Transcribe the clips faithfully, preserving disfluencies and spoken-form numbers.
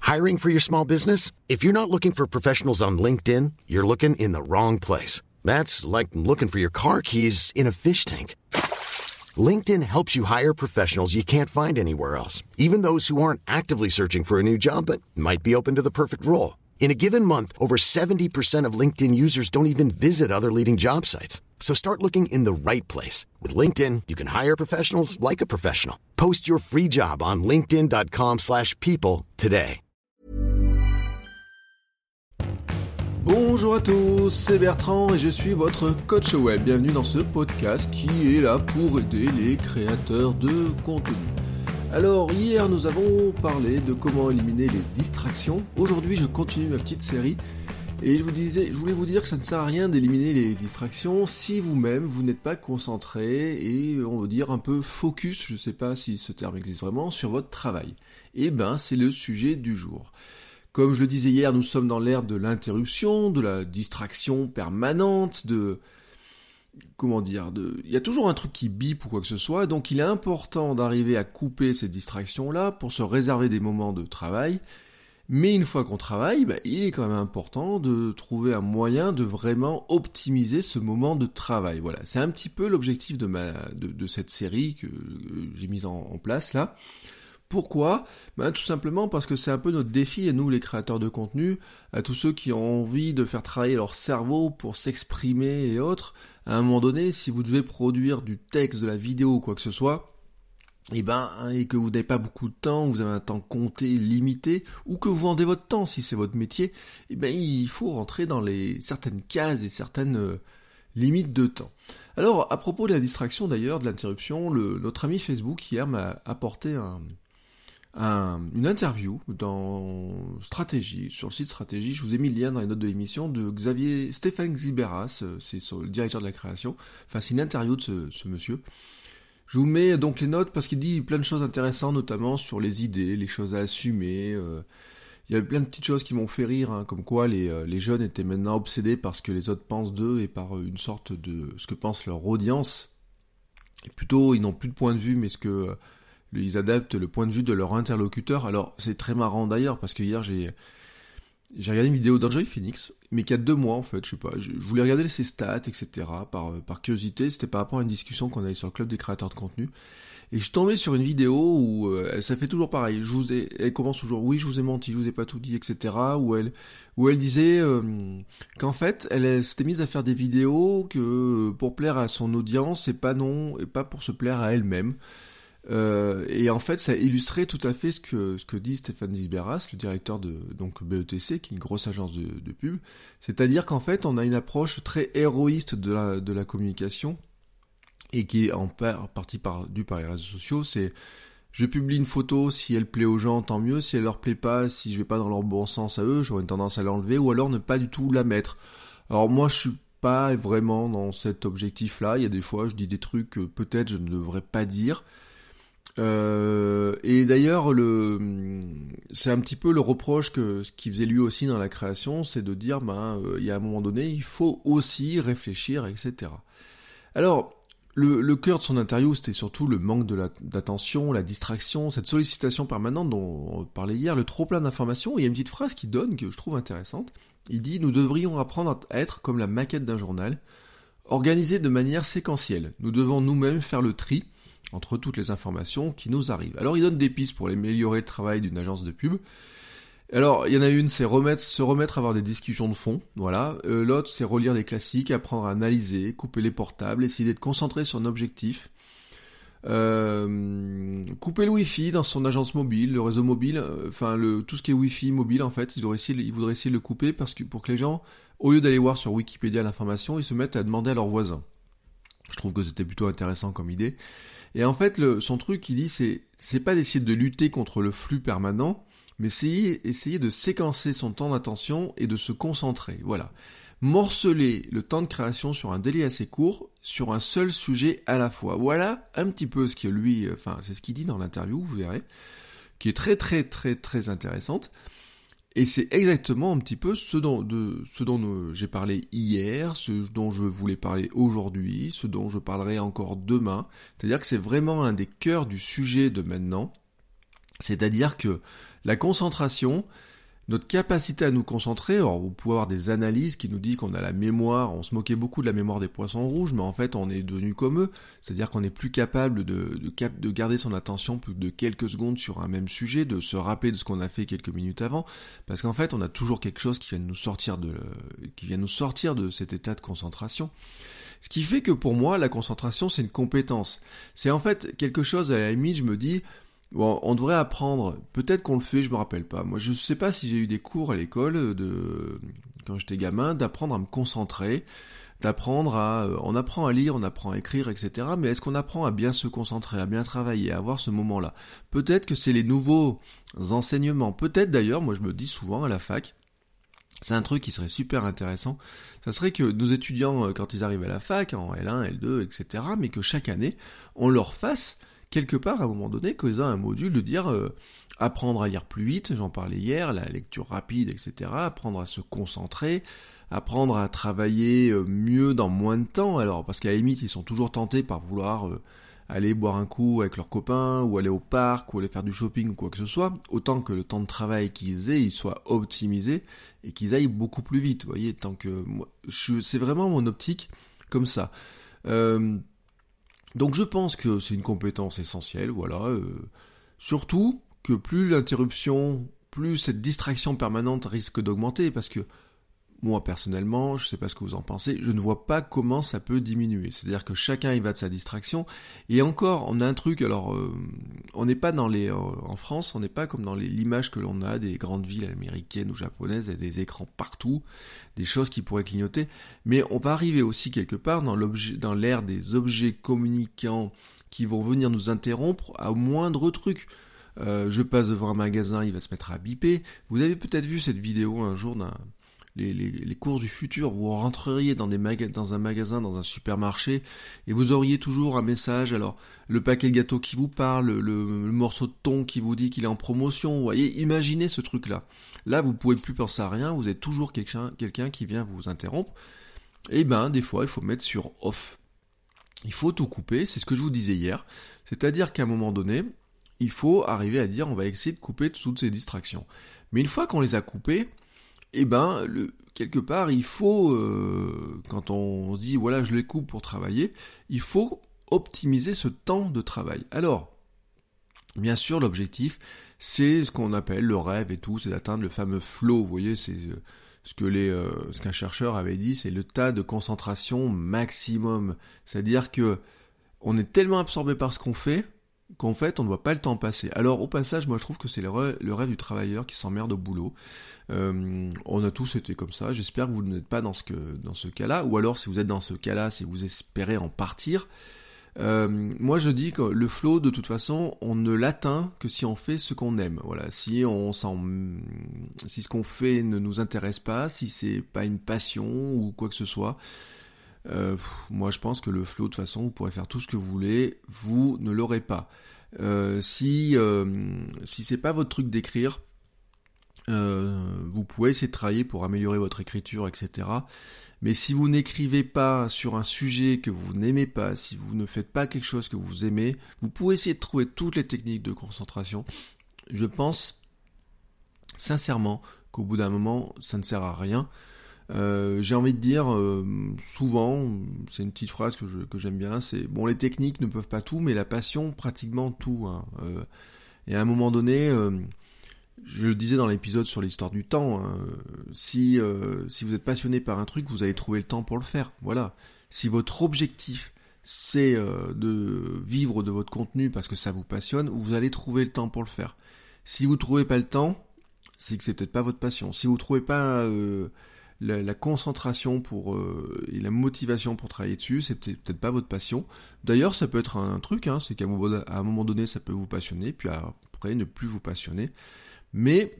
Hiring for your small business? If you're not looking for professionals on LinkedIn, you're looking in the wrong place. That's like looking for your car keys in a fish tank. LinkedIn helps you hire professionals you can't find anywhere else, even those who aren't actively searching for a new job but might be open to the perfect role. In a given month, over seventy percent of LinkedIn users don't even visit other leading job sites. So start looking in the right place. With LinkedIn, you can hire professionals like a professional. Post your free job on linkedin.com slash people today. Bonjour à tous, c'est Bertrand et je suis votre coach web. Bienvenue dans ce podcast qui est là pour aider les créateurs de contenu. Alors hier nous avons parlé de comment éliminer les distractions. Aujourd'hui je continue ma petite série et je vous disais, je voulais vous dire que ça ne sert à rien d'éliminer les distractions si vous-même vous n'êtes pas concentré et on va dire un peu focus, je ne sais pas si ce terme existe vraiment, sur votre travail. Et ben c'est le sujet du jour. Comme je le disais hier, nous sommes dans l'ère de l'interruption, de la distraction permanente, de... Comment dire de... Il y a toujours un truc qui bip ou quoi que ce soit, donc il est important d'arriver à couper ces distractions-là pour se réserver des moments de travail. Mais une fois qu'on travaille, bah, il est quand même important de trouver un moyen de vraiment optimiser ce moment de travail. Voilà, c'est un petit peu l'objectif de, ma... de, de cette série que j'ai mise en, en place là. Pourquoi ? Ben, tout simplement parce que c'est un peu notre défi à nous les créateurs de contenu, à tous ceux qui ont envie de faire travailler leur cerveau pour s'exprimer et autres. À un moment donné, si vous devez produire du texte, de la vidéo ou quoi que ce soit, et ben et que vous n'avez pas beaucoup de temps, vous avez un temps compté, limité, ou que vous vendez votre temps si c'est votre métier, et ben il faut rentrer dans les certaines cases et certaines euh, limites de temps. Alors à propos de la distraction d'ailleurs, de l'interruption, le, notre ami Facebook hier m'a apporté un Un, une interview dans Stratégie, sur le site Stratégie, je vous ai mis le lien dans les notes de l'émission, de Xavier Stéphane Xiberas, c'est le directeur de la création, enfin c'est une interview de ce, ce monsieur. Je vous mets donc les notes parce qu'il dit plein de choses intéressantes, notamment sur les idées, les choses à assumer, euh, il y a plein de petites choses qui m'ont fait rire, hein, comme quoi les, euh, les jeunes étaient maintenant obsédés par ce que les autres pensent d'eux et par une sorte de ce que pense leur audience, et plutôt ils n'ont plus de point de vue mais ce que... Euh, ils adaptent le point de vue de leur interlocuteur. Alors, c'est très marrant d'ailleurs, parce que hier, j'ai, j'ai regardé une vidéo d'Enjoy Phoenix, mais qui a deux mois, en fait, je sais pas, je, je voulais regarder ses stats, et cetera, par, par curiosité, c'était par rapport à une discussion qu'on avait sur le club des créateurs de contenu, et je suis tombé sur une vidéo où euh, ça fait toujours pareil, je vous ai, elle commence toujours, oui, je vous ai menti, je vous ai pas tout dit, et cetera, où elle, où elle disait euh, qu'en fait, elle, elle s'était mise à faire des vidéos que pour plaire à son audience, et pas non, et pas pour se plaire à elle-même. Euh, et en fait, ça illustrait tout à fait ce que ce que dit Stéphane Xiberas, le directeur de donc B E T C, qui est une grosse agence de, de pub. C'est-à-dire qu'en fait, on a une approche très héroïste de la de la communication et qui est en partie par, due par les réseaux sociaux. C'est je publie une photo, si elle plaît aux gens, tant mieux. Si elle leur plaît pas, si je vais pas dans leur bon sens à eux, j'aurais une tendance à l'enlever ou alors ne pas du tout la mettre. Alors moi, je suis pas vraiment dans cet objectif-là. Il y a des fois, je dis des trucs que peut-être je ne devrais pas dire. Euh, et d'ailleurs, le, c'est un petit peu le reproche que ce qu'il faisait lui aussi dans la création, c'est de dire, ben, euh, il y a un moment donné, il faut aussi réfléchir, et cetera. Alors, le, le cœur de son interview, c'était surtout le manque de la, d'attention, la distraction, cette sollicitation permanente dont on parlait hier, le trop plein d'informations. Et il y a une petite phrase qu'il donne que je trouve intéressante. Il dit, nous devrions apprendre à être comme la maquette d'un journal, organisé de manière séquentielle. Nous devons nous-mêmes faire le tri entre toutes les informations qui nous arrivent. Alors il donne des pistes pour améliorer le travail d'une agence de pub. Alors il y en a une, c'est remettre, se remettre à avoir des discussions de fond, voilà. Euh, l'autre, c'est relire des classiques, apprendre à analyser, couper les portables, essayer d'être concentré sur un objectif. Euh, couper le Wi-Fi dans son agence mobile, le réseau mobile, euh, enfin le tout ce qui est Wi-Fi mobile en fait, il voudrait essayer, il voudrait essayer de le couper parce que pour que les gens, au lieu d'aller voir sur Wikipédia l'information, ils se mettent à demander à leurs voisins. Je trouve que c'était plutôt intéressant comme idée. Et en fait, le, son truc, il dit, c'est, c'est pas d'essayer de lutter contre le flux permanent, mais essayer, essayer de séquencer son temps d'attention et de se concentrer. Voilà. Morceler le temps de création sur un délai assez court, sur un seul sujet à la fois. Voilà un petit peu ce que lui, enfin, c'est ce qu'il dit dans l'interview, vous verrez, qui est très très très très intéressante. Et c'est exactement un petit peu ce dont, de, ce dont euh, j'ai parlé hier, ce dont je voulais parler aujourd'hui, ce dont je parlerai encore demain. C'est-à-dire que c'est vraiment un des cœurs du sujet de maintenant. C'est-à-dire que La concentration, notre capacité à nous concentrer, alors vous pouvez avoir des analyses qui nous disent qu'on a la mémoire, on se moquait beaucoup de la mémoire des poissons rouges, mais en fait on est devenu comme eux, c'est-à-dire qu'on n'est plus capable de, de, cap- de garder son attention plus de quelques secondes sur un même sujet, de se rappeler de ce qu'on a fait quelques minutes avant, parce qu'en fait on a toujours quelque chose qui vient nous sortir de, qui vient nous sortir de cet état de concentration. Ce qui fait que pour moi, la concentration c'est une compétence. C'est en fait quelque chose, à la limite, je me dis... Bon, on devrait apprendre, peut-être qu'on le fait, je me rappelle pas. Moi, je sais pas si j'ai eu des cours à l'école, de quand j'étais gamin, d'apprendre à me concentrer, d'apprendre à... On apprend à lire, on apprend à écrire, et cetera. Mais est-ce qu'on apprend à bien se concentrer, à bien travailler, à avoir ce moment-là ? Peut-être que c'est les nouveaux enseignements. Peut-être d'ailleurs, moi je me dis souvent à la fac, c'est un truc qui serait super intéressant, ça serait que nos étudiants, quand ils arrivent à la fac, en L un, L deux, et cetera, mais que chaque année, on leur fasse... quelque part, à un moment donné, qu'ils aient un module de dire euh, apprendre à lire plus vite, j'en parlais hier, la lecture rapide, et cetera, apprendre à se concentrer, apprendre à travailler euh, mieux dans moins de temps, alors, parce qu'à la limite, ils sont toujours tentés par vouloir euh, aller boire un coup avec leurs copains, ou aller au parc, ou aller faire du shopping, ou quoi que ce soit, autant que le temps de travail qu'ils aient, il soit optimisé, et qu'ils aillent beaucoup plus vite, vous voyez, tant que... moi, je, c'est vraiment mon optique, comme ça. Euh... Donc je pense que c'est une compétence essentielle, voilà. Euh, surtout que plus l'interruption, plus cette distraction permanente risque d'augmenter, parce que moi personnellement, je sais pas ce que vous en pensez, je ne vois pas comment ça peut diminuer. C'est-à-dire que chacun y va de sa distraction. Et encore, on a un truc, alors euh, on n'est pas dans les... Euh, en France, on n'est pas comme dans les, l'image que l'on a des grandes villes américaines ou japonaises, il y a des écrans partout, des choses qui pourraient clignoter. Mais on va arriver aussi quelque part dans, l'objet, dans l'ère des objets communicants qui vont venir nous interrompre à moindre truc. Euh, je passe devant un magasin, il va se mettre à biper. Vous avez peut-être vu cette vidéo un jour d'un... Les, les, les courses du futur, vous rentreriez dans, des maga- dans un magasin, dans un supermarché, et vous auriez toujours un message, alors le paquet de gâteaux qui vous parle, le, le morceau de thon qui vous dit qu'il est en promotion, vous voyez, imaginez ce truc-là. Là, vous pouvez plus penser à rien, vous êtes toujours quelqu'un, quelqu'un qui vient vous interrompre, et ben, des fois, il faut mettre sur off. Il faut tout couper, c'est ce que je vous disais hier, c'est-à-dire qu'à un moment donné, il faut arriver à dire, on va essayer de couper toutes ces distractions. Mais une fois qu'on les a coupées, eh ben, le, quelque part, il faut, euh, quand on dit, voilà, je les coupe pour travailler, il faut optimiser ce temps de travail. Alors, bien sûr, l'objectif, c'est ce qu'on appelle le rêve et tout, c'est d'atteindre le fameux flow, vous voyez, c'est euh, ce que les, euh, ce qu'un chercheur avait dit, c'est le tas de concentration maximum. C'est-à-dire que on est tellement absorbé par ce qu'on fait, qu'en fait, on ne voit pas le temps passer. Alors, au passage, moi, je trouve que c'est le rêve, le rêve du travailleur qui s'emmerde au boulot. Euh, on a tous été comme ça. J'espère que vous n'êtes pas dans ce, que, dans ce cas-là. Ou alors, si vous êtes dans ce cas-là, si vous espérez en partir. Euh, moi, je dis que le flow, de toute façon, on ne l'atteint que si on fait ce qu'on aime. Voilà. Si on s'en, si ce qu'on fait ne nous intéresse pas, si c'est pas une passion ou quoi que ce soit. Euh, moi je pense que le flow, de toute façon, vous pourrez faire tout ce que vous voulez, vous ne l'aurez pas. Euh, si euh, si c'est pas votre truc d'écrire, euh, vous pouvez essayer de travailler pour améliorer votre écriture, et cetera. Mais si vous n'écrivez pas sur un sujet que vous n'aimez pas, si vous ne faites pas quelque chose que vous aimez, vous pouvez essayer de trouver toutes les techniques de concentration. Je pense sincèrement qu'au bout d'un moment, ça ne sert à rien. Euh, j'ai envie de dire, euh, souvent, c'est une petite phrase que, je, que j'aime bien, c'est, bon, les techniques ne peuvent pas tout, mais la passion, pratiquement tout. Hein. Euh, et à un moment donné, euh, je le disais dans l'épisode sur l'histoire du temps, hein, si, euh, si vous êtes passionné par un truc, vous allez trouver le temps pour le faire. Voilà. Si votre objectif, c'est euh, de vivre de votre contenu parce que ça vous passionne, vous allez trouver le temps pour le faire. Si vous trouvez pas le temps, c'est que c'est peut-être pas votre passion. Si vous trouvez pas... Euh, La, la concentration pour euh, et la motivation pour travailler dessus, c'est peut-être, peut-être pas votre passion. D'ailleurs, ça peut être un, un truc, hein, c'est qu'à un, moment, à un moment donné, ça peut vous passionner, puis après, ne plus vous passionner. Mais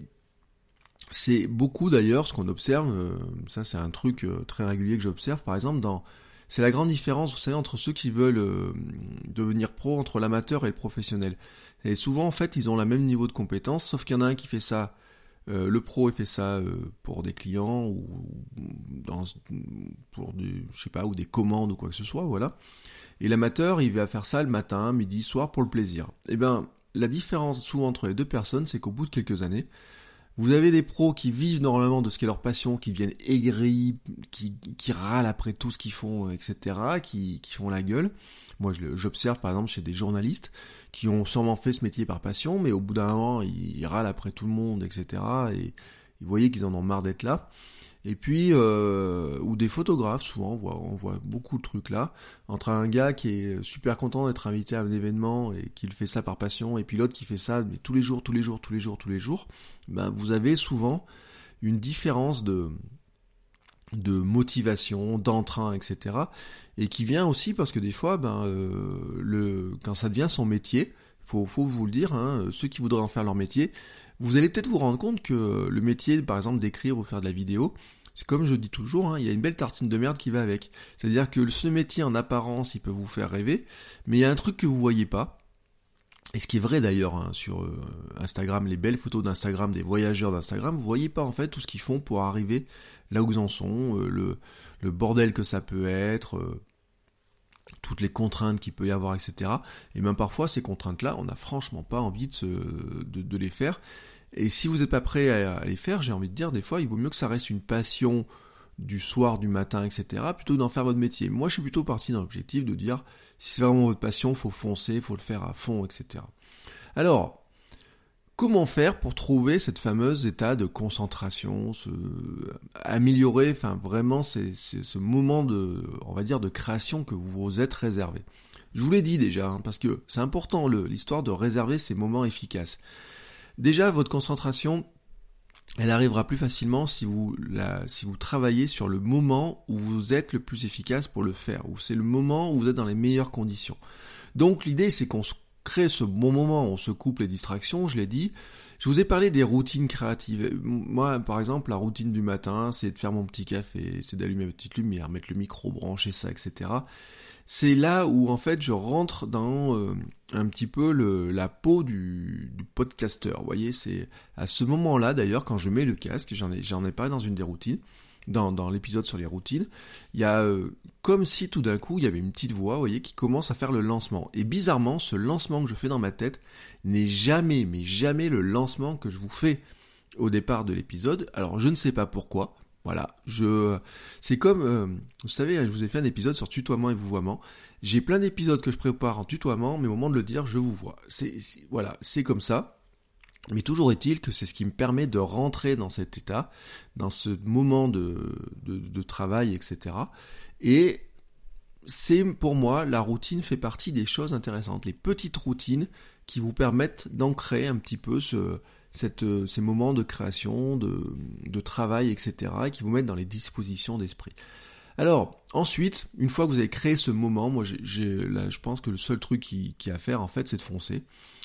c'est beaucoup d'ailleurs ce qu'on observe, euh, ça c'est un truc euh, très régulier que j'observe, par exemple, dans, c'est la grande différence, vous savez, entre ceux qui veulent euh, devenir pro, entre l'amateur et le professionnel. Et souvent, en fait, ils ont le même niveau de compétence, sauf qu'il y en a un qui fait ça. Euh, le pro, il fait ça euh, pour des clients ou dans, pour du, je sais pas, ou des commandes ou quoi que ce soit, voilà. Et l'amateur, il va faire ça le matin, midi, soir pour le plaisir. Et ben, la différence souvent entre les deux personnes, c'est qu'au bout de quelques années, vous avez des pros qui vivent normalement de ce qu'est leur passion, qui deviennent aigris, qui, qui râlent après tout ce qu'ils font, et cetera, qui, qui font la gueule. Moi, je, j'observe par exemple chez des journalistes qui ont sûrement fait ce métier par passion, mais au bout d'un moment, ils, ils râlent après tout le monde, et cetera. Et vous voyez qu'ils en ont marre d'être là. Et puis, euh, ou des photographes, souvent, on voit, on voit beaucoup de trucs là, entre un gars qui est super content d'être invité à un événement et qui fait ça par passion, et puis l'autre qui fait ça mais tous les jours, tous les jours, tous les jours, tous les jours, ben vous avez souvent une différence de, de motivation, d'entrain, et cetera. Et qui vient aussi parce que des fois, ben, euh, le, quand ça devient son métier, faut, faut vous le dire, hein, ceux qui voudraient en faire leur métier, vous allez peut-être vous rendre compte que le métier, par exemple, d'écrire ou faire de la vidéo, c'est comme je dis toujours, hein, il y a une belle tartine de merde qui va avec. C'est-à-dire que ce métier, en apparence, il peut vous faire rêver, mais il y a un truc que vous voyez pas, et ce qui est vrai d'ailleurs hein, sur euh, Instagram, les belles photos d'Instagram, des voyageurs d'Instagram, vous voyez pas en fait tout ce qu'ils font pour arriver là où ils en sont, euh, le, le bordel que ça peut être, euh, toutes les contraintes qu'il peut y avoir, et cetera. Et même parfois, ces contraintes-là, on n'a franchement pas envie de, se, de, de les faire. Et si vous n'êtes pas prêt à, à les faire, j'ai envie de dire, des fois, il vaut mieux que ça reste une passion du soir, du matin, et cetera, plutôt que d'en faire votre métier. Moi, je suis plutôt parti dans l'objectif de dire, si c'est vraiment votre passion, faut foncer, faut le faire à fond, et cetera. Alors, comment faire pour trouver cette fameuse état de concentration, se améliorer, enfin vraiment c'est, c'est ce moment de, on va dire, de création que vous vous êtes réservé. Je vous l'ai dit déjà, hein, parce que c'est important le, l'histoire de réserver ces moments efficaces. Déjà, votre concentration, elle arrivera plus facilement si vous la, si vous travaillez sur le moment où vous êtes le plus efficace pour le faire, où c'est le moment où vous êtes dans les meilleures conditions. Donc l'idée c'est qu'on se crée ce bon moment, on se coupe les distractions, je l'ai dit. Je vous ai parlé des routines créatives. Moi, par exemple, la routine du matin, c'est de faire mon petit café, c'est d'allumer ma petite lumière, mettre le micro, brancher ça, et cetera. C'est là où, en fait, je rentre dans euh, un petit peu le, la peau du, du podcasteur. Vous voyez, c'est à ce moment-là, d'ailleurs, quand je mets le casque, j'en ai, j'en ai parlé dans une des routines, Dans, dans l'épisode sur les routines, il y a euh, comme si tout d'un coup il y avait une petite voix, vous voyez, qui commence à faire le lancement. Et bizarrement, ce lancement que je fais dans ma tête n'est jamais, mais jamais le lancement que je vous fais au départ de l'épisode. Alors je ne sais pas pourquoi. Voilà, je, c'est comme, euh, vous savez, je vous ai fait un épisode sur tutoiement et vouvoiement. J'ai plein d'épisodes que je prépare en tutoiement, mais au moment de le dire, je vous vois. C'est, c'est, voilà, c'est comme ça. Mais toujours est-il que c'est ce qui me permet de rentrer dans cet état, dans ce moment de, de, de travail, et cetera. Et c'est, pour moi, la routine fait partie des choses intéressantes. Les petites routines qui vous permettent d'ancrer un petit peu ce, cette, ces moments de création, de, de travail, et cetera, et qui vous mettent dans les dispositions d'esprit. Alors, ensuite, une fois que vous avez créé ce moment, moi, j'ai, j'ai, là, je pense que le seul truc qui, qui a à faire, en fait, c'est de foncer.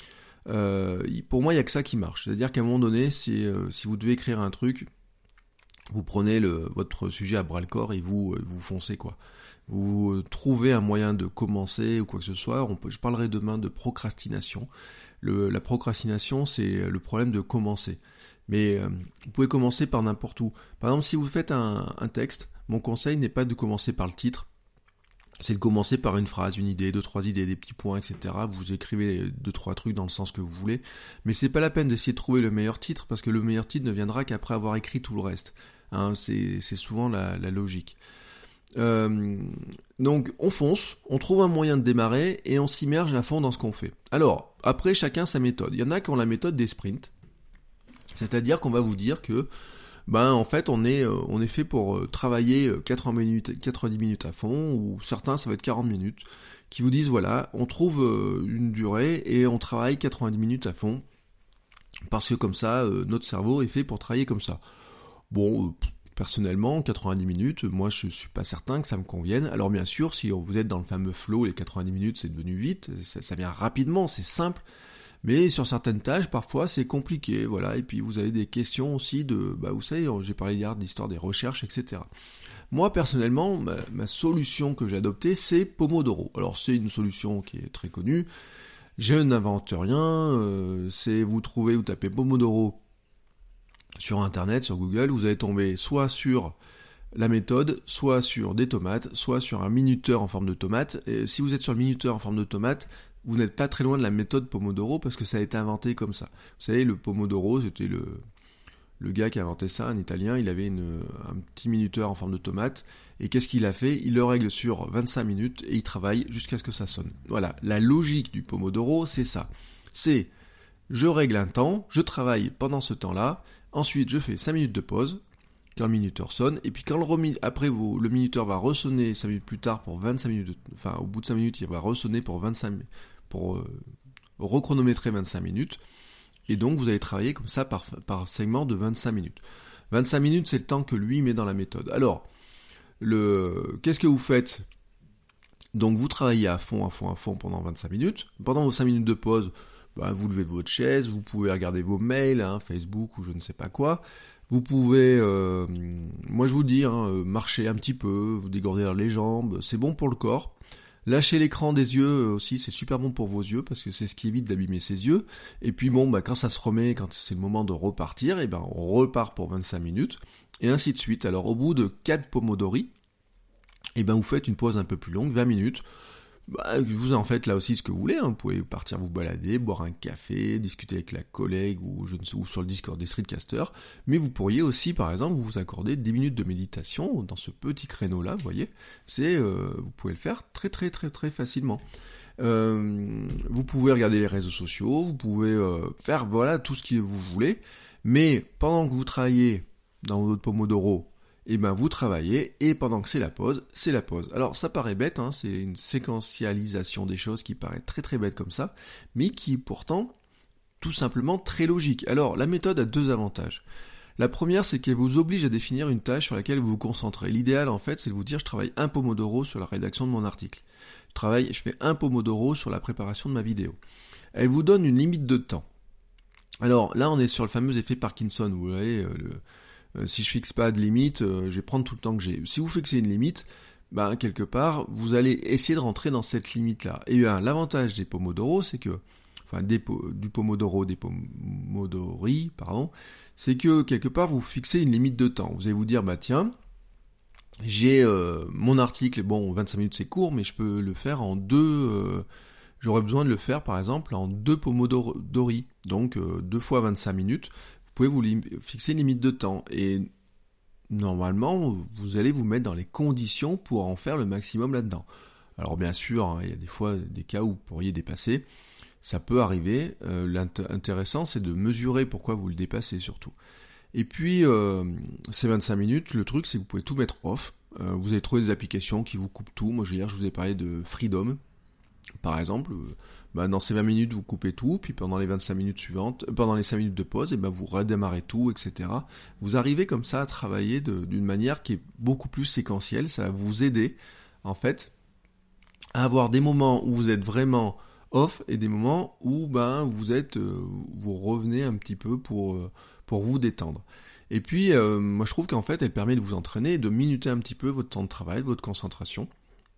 Euh, pour moi, il n'y a que ça qui marche. C'est-à-dire qu'à un moment donné, si, euh, si vous devez écrire un truc, vous prenez le, votre sujet à bras-le-corps et vous, vous foncez, quoi. Vous euh, trouvez un moyen de commencer ou quoi que ce soit. On peut, je parlerai demain de procrastination. Le, la procrastination, c'est le problème de commencer. Mais euh, vous pouvez commencer par n'importe où. Par exemple, si vous faites un, un texte, mon conseil n'est pas de commencer par le titre. C'est de commencer par une phrase, une idée, deux, trois idées, des petits points, et cetera. Vous écrivez deux, trois trucs dans le sens que vous voulez. Mais c'est pas la peine d'essayer de trouver le meilleur titre, parce que le meilleur titre ne viendra qu'après avoir écrit tout le reste. Hein, c'est, c'est souvent la, la logique. Euh, donc, on fonce, on trouve un moyen de démarrer, et on s'immerge à fond dans ce qu'on fait. Alors, après, chacun sa méthode. Il y en a qui ont la méthode des sprints. C'est-à-dire qu'on va vous dire que ben en fait on est euh, on est fait pour euh, travailler quatre-vingts minutes, quatre-vingt-dix minutes à fond, ou certains ça va être quarante minutes, qui vous disent voilà, on trouve euh, une durée et on travaille quatre-vingt-dix minutes à fond, parce que comme ça, euh, notre cerveau est fait pour travailler comme ça. Bon, euh, personnellement, quatre-vingt-dix minutes, moi je suis pas certain que ça me convienne. Alors bien sûr, si vous êtes dans le fameux flow, les quatre-vingt-dix minutes c'est devenu vite, ça, ça vient rapidement, c'est simple. Mais sur certaines tâches, parfois, c'est compliqué, voilà. Et puis, vous avez des questions aussi de, bah, vous savez, j'ai parlé hier de l'histoire des recherches, et cetera. Moi, personnellement, ma, ma solution que j'ai adoptée, c'est Pomodoro. Alors, c'est une solution qui est très connue. Je n'invente rien. Euh, c'est, vous trouvez, vous tapez Pomodoro sur Internet, sur Google, vous allez tomber soit sur la méthode, soit sur des tomates, soit sur un minuteur en forme de tomate. Et si vous êtes sur le minuteur en forme de tomate, vous n'êtes pas très loin de la méthode Pomodoro parce que ça a été inventé comme ça. Vous savez, le Pomodoro, c'était le, le gars qui a inventé ça, un Italien, il avait une, un petit minuteur en forme de tomate, et qu'est-ce qu'il a fait ? Il le règle sur vingt-cinq minutes et il travaille jusqu'à ce que ça sonne. Voilà, la logique du Pomodoro, c'est ça. C'est, je règle un temps, je travaille pendant ce temps-là, ensuite je fais cinq minutes de pause, quand le minuteur sonne, et puis quand le remi- après vous, le minuteur va ressonner cinq minutes plus tard pour vingt-cinq minutes, de, enfin au bout de cinq minutes, il va ressonner pour vingt-cinq pour euh, rechronométrer vingt-cinq minutes, et donc vous allez travailler comme ça par, par segment de vingt-cinq minutes. vingt-cinq minutes, c'est le temps que lui met dans la méthode. Alors, le, qu'est-ce que vous faites ? Donc vous travaillez à fond, à fond, à fond pendant vingt-cinq minutes. Pendant vos cinq minutes de pause, bah, vous levez de votre chaise, vous pouvez regarder vos mails, hein, Facebook ou je ne sais pas quoi. Vous pouvez, euh, moi je vous dis, hein, marcher un petit peu, vous dégourdir les jambes, c'est bon pour le corps. Lâcher l'écran des yeux aussi, c'est super bon pour vos yeux, parce que c'est ce qui évite d'abîmer ses yeux. Et puis bon, bah, quand ça se remet, quand c'est le moment de repartir, et ben on repart pour vingt-cinq minutes, et ainsi de suite. Alors au bout de quatre pomodori, et ben vous faites une pause un peu plus longue, vingt minutes. Bah, vous en faites là aussi ce que vous voulez, hein. Vous pouvez partir vous balader, boire un café, discuter avec la collègue ou je ne sais où sur le Discord des streetcasters, mais vous pourriez aussi par exemple vous accorder dix minutes de méditation dans ce petit créneau là, vous voyez, c'est euh, vous pouvez le faire très très très très facilement. Euh, vous pouvez regarder les réseaux sociaux, vous pouvez euh, faire voilà tout ce que vous voulez, mais pendant que vous travaillez dans votre Pomodoro, et ben vous travaillez, et pendant que c'est la pause, c'est la pause. Alors ça paraît bête, hein, c'est une séquentialisation des choses qui paraît très très bête comme ça, mais qui est pourtant tout simplement très logique. Alors la méthode a deux avantages. La première, c'est qu'elle vous oblige à définir une tâche sur laquelle vous vous concentrez. L'idéal en fait, c'est de vous dire je travaille un Pomodoro sur la rédaction de mon article. Je travaille, je fais un Pomodoro sur la préparation de ma vidéo. Elle vous donne une limite de temps. Alors là on est sur le fameux effet Parkinson, vous voyez, euh, le Euh, si je fixe pas de limite, euh, je vais prendre tout le temps que j'ai. Si vous fixez une limite, bah, quelque part, vous allez essayer de rentrer dans cette limite-là. Et bien, l'avantage des Pomodoro, c'est que, enfin, des, du Pomodoro, des Pomodori, pardon, c'est que, quelque part, vous fixez une limite de temps. Vous allez vous dire, bah, tiens, j'ai euh, mon article, bon, vingt-cinq minutes c'est court, mais je peux le faire en deux, euh, j'aurais besoin de le faire, par exemple, en deux Pomodori. Donc, euh, deux fois vingt-cinq minutes. Vous pouvez vous lim- fixer une limite de temps et normalement vous allez vous mettre dans les conditions pour en faire le maximum là-dedans. Alors bien sûr, hein, il y a des fois des cas où vous pourriez dépasser, ça peut arriver. Euh, l'intéressant c'est de mesurer pourquoi vous le dépassez surtout. Et puis euh, ces vingt-cinq minutes, le truc c'est que vous pouvez tout mettre off. Euh, vous allez trouver des applications qui vous coupent tout. Moi hier je vous ai parlé de Freedom par exemple. Bah, dans ces vingt minutes, vous coupez tout, puis pendant les vingt-cinq minutes suivantes, pendant les cinq minutes de pause, et ben vous redémarrez tout, et cetera. Vous arrivez comme ça à travailler de, d'une manière qui est beaucoup plus séquentielle. Ça va vous aider, en fait, à avoir des moments où vous êtes vraiment off et des moments où ben vous êtes, euh, vous revenez un petit peu pour euh, pour vous détendre. Et puis, euh, moi je trouve qu'en fait, elle permet de vous entraîner et de minuter un petit peu votre temps de travail, votre concentration.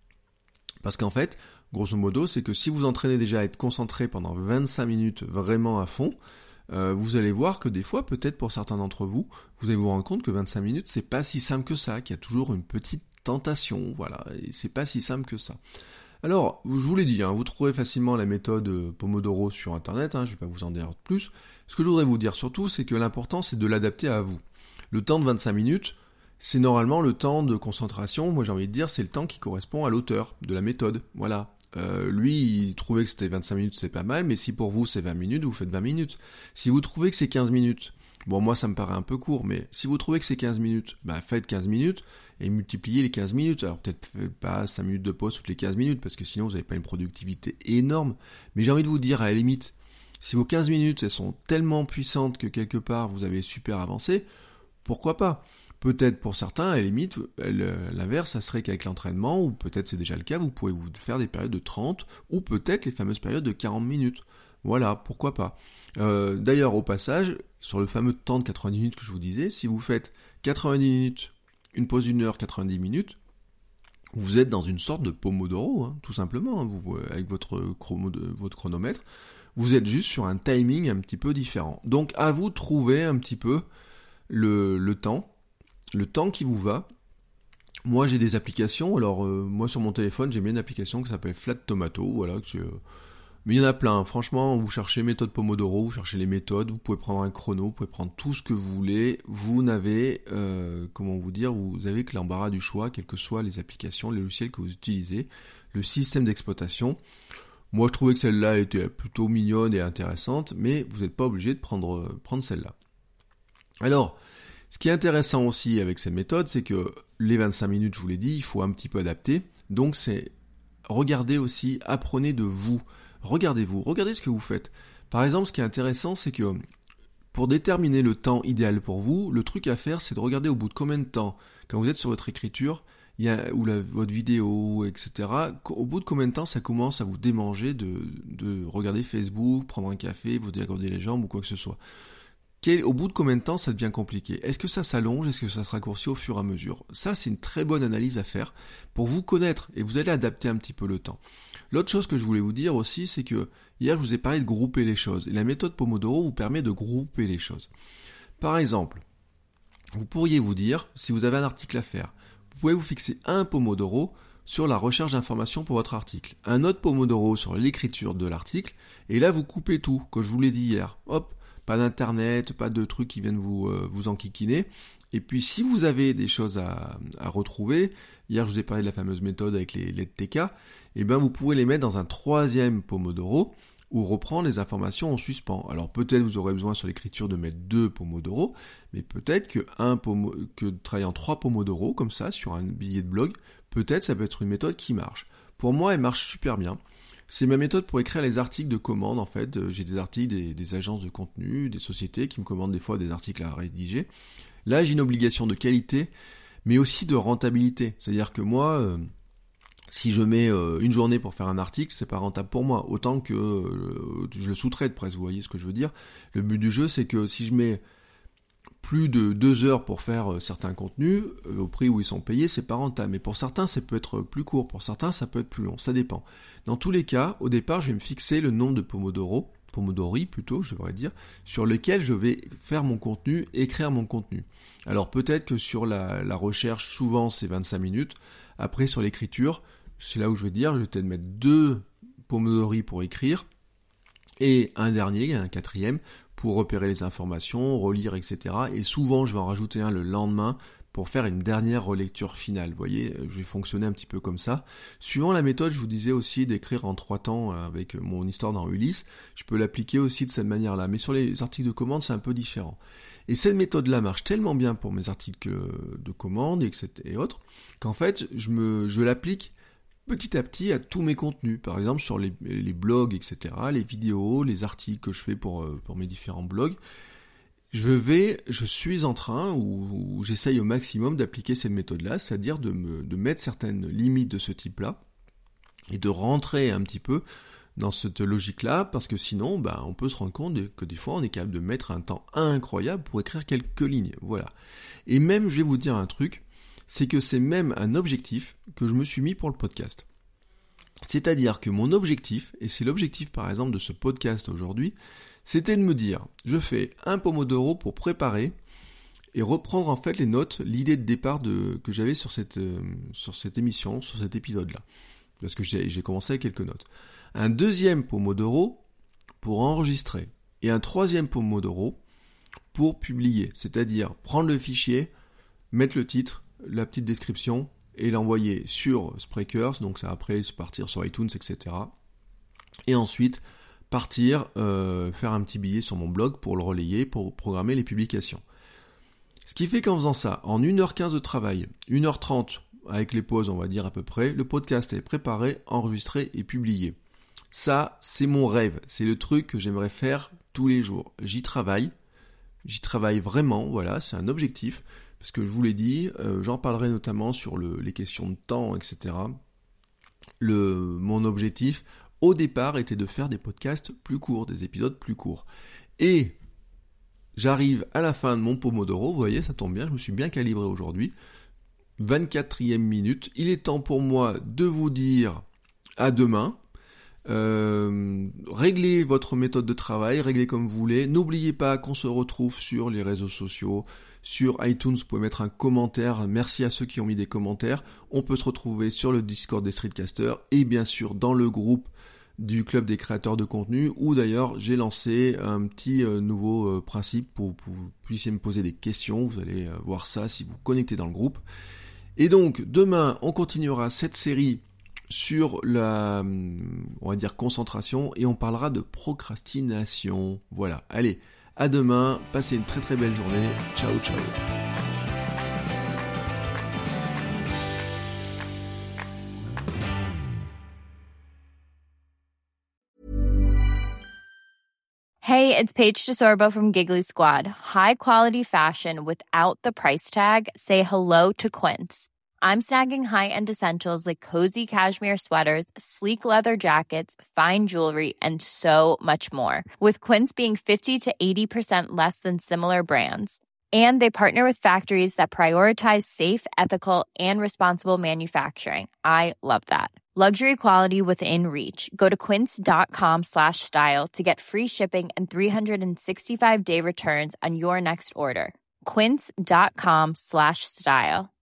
Parce qu'en fait, grosso modo, c'est que si vous entraînez déjà à être concentré pendant vingt-cinq minutes vraiment à fond, euh, vous allez voir que des fois, peut-être pour certains d'entre vous, vous allez vous rendre compte que vingt-cinq minutes, c'est pas si simple que ça, qu'il y a toujours une petite tentation, voilà, et c'est pas si simple que ça. Alors, je vous l'ai dit, hein, vous trouverez facilement la méthode Pomodoro sur internet, hein, je vais pas vous en dire plus. Ce que je voudrais vous dire surtout, c'est que l'important, c'est de l'adapter à vous. Le temps de vingt-cinq minutes, c'est normalement le temps de concentration, moi j'ai envie de dire, c'est le temps qui correspond à l'auteur de la méthode, voilà. Euh, lui, il trouvait que c'était vingt-cinq minutes, c'est pas mal, mais si pour vous c'est vingt minutes, vous faites vingt minutes. Si vous trouvez que c'est quinze minutes, bon moi ça me paraît un peu court, mais si vous trouvez que c'est quinze minutes, bah faites quinze minutes et multipliez les quinze minutes. Alors peut-être pas cinq minutes de pause toutes les quinze minutes, parce que sinon vous n'avez pas une productivité énorme, mais j'ai envie de vous dire, à la limite, si vos quinze minutes elles sont tellement puissantes que quelque part vous avez super avancé, pourquoi pas ? Peut-être pour certains, à la limite, l'inverse, ça serait qu'avec l'entraînement, ou peut-être c'est déjà le cas, vous pouvez vous faire des périodes de trente, ou peut-être les fameuses périodes de quarante minutes. Voilà, pourquoi pas. Euh, d'ailleurs, au passage, sur le fameux temps de quatre-vingt-dix minutes que je vous disais, si vous faites quatre-vingt-dix minutes, une pause d'une heure, quatre-vingt-dix minutes, vous êtes dans une sorte de Pomodoro, hein, tout simplement, hein, vous, avec votre, chrono, votre chronomètre, vous êtes juste sur un timing un petit peu différent. Donc, à vous de trouver un petit peu le, le temps, le temps qui vous va. Moi j'ai des applications, alors euh, moi sur mon téléphone j'ai mis une application qui s'appelle Flat Tomato, voilà, que c'est, euh, Mais il y en a plein, franchement, vous cherchez méthode Pomodoro, vous cherchez les méthodes, vous pouvez prendre un chrono, vous pouvez prendre tout ce que vous voulez, vous n'avez, euh, comment vous dire, vous avez que l'embarras du choix, quelles que soient les applications, les logiciels que vous utilisez, le système d'exploitation. Moi, je trouvais que celle-là était plutôt mignonne et intéressante, mais vous n'êtes pas obligé de prendre, prendre celle-là. Alors, ce qui est intéressant aussi avec cette méthode, c'est que les vingt-cinq minutes, je vous l'ai dit, il faut un petit peu adapter. Donc, c'est regardez aussi, apprenez de vous. Regardez-vous, regardez ce que vous faites. Par exemple, ce qui est intéressant, c'est que pour déterminer le temps idéal pour vous, le truc à faire, c'est de regarder au bout de combien de temps, quand vous êtes sur votre écriture, il y a, ou la, votre vidéo, et cetera, au bout de combien de temps ça commence à vous démanger de, de regarder Facebook, prendre un café, vous dégourdir les jambes ou quoi que ce soit. Quel, au bout de combien de temps ça devient compliqué ? Est-ce que ça s'allonge ? Est-ce que ça se raccourcit au fur et à mesure ? Ça, c'est une très bonne analyse à faire pour vous connaître et vous allez adapter un petit peu le temps. L'autre chose que je voulais vous dire aussi, c'est que hier, je vous ai parlé de grouper les choses. Et la méthode Pomodoro vous permet de grouper les choses. Par exemple, vous pourriez vous dire, si vous avez un article à faire, vous pouvez vous fixer un Pomodoro sur la recherche d'informations pour votre article, un autre Pomodoro sur l'écriture de l'article, et là, vous coupez tout, comme je vous l'ai dit hier. Hop, pas d'internet, pas de trucs qui viennent vous, euh, vous enquiquiner. Et puis, si vous avez des choses à, à retrouver, hier, je vous ai parlé de la fameuse méthode avec les, les T K, et bien vous pouvez les mettre dans un troisième Pomodoro ou reprendre les informations en suspens. Alors peut-être vous aurez besoin sur l'écriture de mettre deux Pomodoro, mais peut-être que, un pomo- que de travailler en trois Pomodoro, comme ça, sur un billet de blog, peut-être ça peut être une méthode qui marche. Pour moi, elle marche super bien. C'est ma méthode pour écrire les articles de commande, en fait. J'ai des articles des, des agences de contenu, des sociétés qui me commandent des fois des articles à rédiger. Là, j'ai une obligation de qualité, mais aussi de rentabilité. C'est-à-dire que moi... Euh, Si je mets euh, une journée pour faire un article, c'est pas rentable pour moi, autant que euh, je le sous-traite presque, vous voyez ce que je veux dire. Le but du jeu, c'est que si je mets plus de deux heures pour faire euh, certains contenus, euh, au prix où ils sont payés, c'est pas rentable. Mais pour certains, ça peut être plus court, pour certains, ça peut être plus long, ça dépend. Dans tous les cas, au départ, je vais me fixer le nombre de Pomodoro, Pomodori plutôt, je devrais dire, sur lequel je vais faire mon contenu, écrire mon contenu. Alors peut-être que sur la, la recherche, souvent c'est vingt-cinq minutes, après sur l'écriture, c'est là où je vais dire, je vais peut-être mettre deux Pomodori pour écrire, et un dernier, un quatrième, pour repérer les informations, relire, et cetera. Et souvent, je vais en rajouter un le lendemain pour faire une dernière relecture finale. Vous voyez, je vais fonctionner un petit peu comme ça. Suivant la méthode, je vous disais aussi d'écrire en trois temps avec mon histoire dans Ulysse. Je peux l'appliquer aussi de cette manière-là. Mais sur les articles de commande, c'est un peu différent. Et cette méthode-là marche tellement bien pour mes articles de commande et, et autres, qu'en fait, je, me, je l'applique petit à petit à tous mes contenus, par exemple sur les, les blogs, et cetera, les vidéos, les articles que je fais pour, pour mes différents blogs. Je vais, je suis en train, ou, ou j'essaye au maximum d'appliquer cette méthode-là, c'est-à-dire de, me, de mettre certaines limites de ce type-là, et de rentrer un petit peu dans cette logique-là, parce que sinon, bah, on peut se rendre compte que des fois, on est capable de mettre un temps incroyable pour écrire quelques lignes, voilà. Et même, je vais vous dire un truc, c'est que c'est même un objectif que je me suis mis pour le podcast. C'est-à-dire que mon objectif, et c'est l'objectif par exemple de ce podcast aujourd'hui, c'était de me dire, je fais un Pomodoro pour préparer et reprendre en fait les notes, l'idée de départ de, que j'avais sur cette, euh, sur cette émission, sur cet épisode-là. Parce que j'ai, j'ai commencé avec quelques notes. Un deuxième Pomodoro pour enregistrer. Et un troisième Pomodoro pour publier. C'est-à-dire prendre le fichier, mettre le titre, la petite description et l'envoyer sur Spreakers, donc ça après se partir sur iTunes, et cetera. Et ensuite partir euh, faire un petit billet sur mon blog pour le relayer, pour programmer les publications. Ce qui fait qu'en faisant ça, en une heure quinze de travail, une heure trente avec les pauses on va dire à peu près, le podcast est préparé, enregistré et publié. Ça, c'est mon rêve, c'est le truc que j'aimerais faire tous les jours. J'y travaille, j'y travaille vraiment, voilà, c'est un objectif. Parce que je vous l'ai dit, euh, j'en parlerai notamment sur le, les questions de temps, et cetera. Le, mon objectif, au départ, était de faire des podcasts plus courts, des épisodes plus courts. Et j'arrive à la fin de mon Pomodoro, vous voyez, ça tombe bien, je me suis bien calibré aujourd'hui. vingt-quatrième minute, il est temps pour moi de vous dire à demain. Euh, réglez votre méthode de travail, réglez comme vous voulez. N'oubliez pas qu'on se retrouve sur les réseaux sociaux, sur iTunes, vous pouvez mettre un commentaire. Merci à ceux qui ont mis des commentaires. On peut se retrouver sur le Discord des Streetcasters et bien sûr dans le groupe du club des créateurs de contenu, où d'ailleurs j'ai lancé un petit euh, nouveau euh, principe pour que vous puissiez me poser des questions. Vous allez euh, voir ça si vous vous connectez dans le groupe. Et donc demain on continuera cette série sur la, on va dire, concentration, et on parlera de procrastination. Voilà, allez, à demain, passez une très très belle journée, ciao ciao. Hey, it's Paige DeSorbo from Giggly Squad. High quality fashion without the price tag. Say hello to Quince. I'm snagging high-end essentials like cozy cashmere sweaters, sleek leather jackets, fine jewelry, and so much more. With Quince being fifty to eighty percent less than similar brands. And they partner with factories that prioritize safe, ethical, and responsible manufacturing. I love that. Luxury quality within reach. Go to quince.com slash style to get free shipping and three sixty-five day returns on your next order. Quince.com slash style.